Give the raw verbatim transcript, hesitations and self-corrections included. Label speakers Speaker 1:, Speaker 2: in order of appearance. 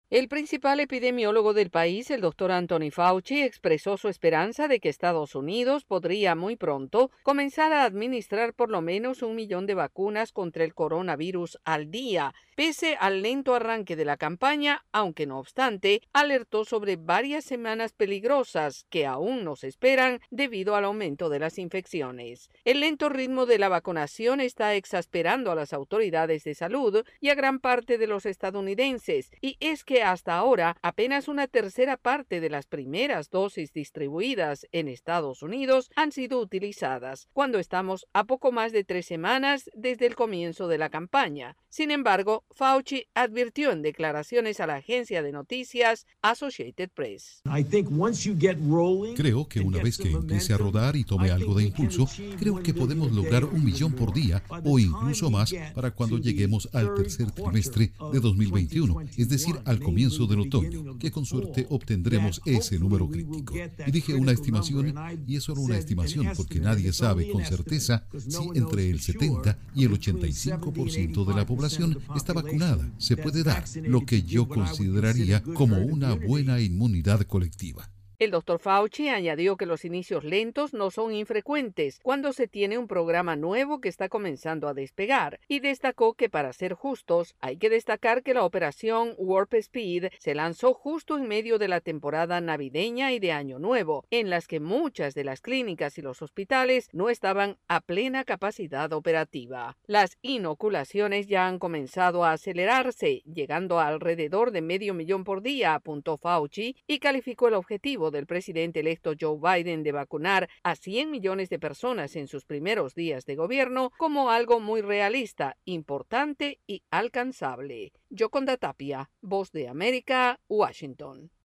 Speaker 1: El principal epidemiólogo del país, el doctor Anthony Fauci, expresó su esperanza de que Estados Unidos podría muy pronto comenzar a administrar por lo menos un millón de vacunas contra el coronavirus al día, pese al lento arranque de la campaña, aunque no obstante, alertó sobre varias semanas peligrosas que aún nos esperan debido al aumento de las infecciones. El lento ritmo de la vacunación está exasperando a las autoridades de salud y a gran parte de los estadounidenses, y es que hasta ahora apenas una tercera parte de las primeras dosis distribuidas en Estados Unidos han sido utilizadas, cuando estamos a poco más de tres semanas desde el comienzo de la campaña. Sin embargo, Fauci advirtió en declaraciones a la agencia de noticias Associated Press.
Speaker 2: Creo que una vez que empiece a rodar y tome algo de impulso, creo que podemos lograr un millón por día o incluso más para cuando lleguemos al tercer trimestre de dos mil veintiuno, es decir, al comienzo del otoño, que con suerte obtendremos ese número crítico. Y dije una estimación, y eso era una estimación porque nadie sabe con certeza si entre el setenta y el ochenta y cinco por ciento de la población está vacunada. Se puede dar lo que yo consideraría como una buena inmunidad colectiva.
Speaker 1: El doctor Fauci añadió que los inicios lentos no son infrecuentes cuando se tiene un programa nuevo que está comenzando a despegar, y destacó que, para ser justos, hay que destacar que la operación Warp Speed se lanzó justo en medio de la temporada navideña y de Año Nuevo, en las que muchas de las clínicas y los hospitales no estaban a plena capacidad operativa. Las inoculaciones ya han comenzado a acelerarse, llegando a alrededor de medio millón por día, apuntó Fauci, y calificó el objetivo del presidente electo Joe Biden de vacunar a cien millones de personas en sus primeros días de gobierno como algo muy realista, importante y alcanzable. Yoconda Tapia, Voz de América, Washington.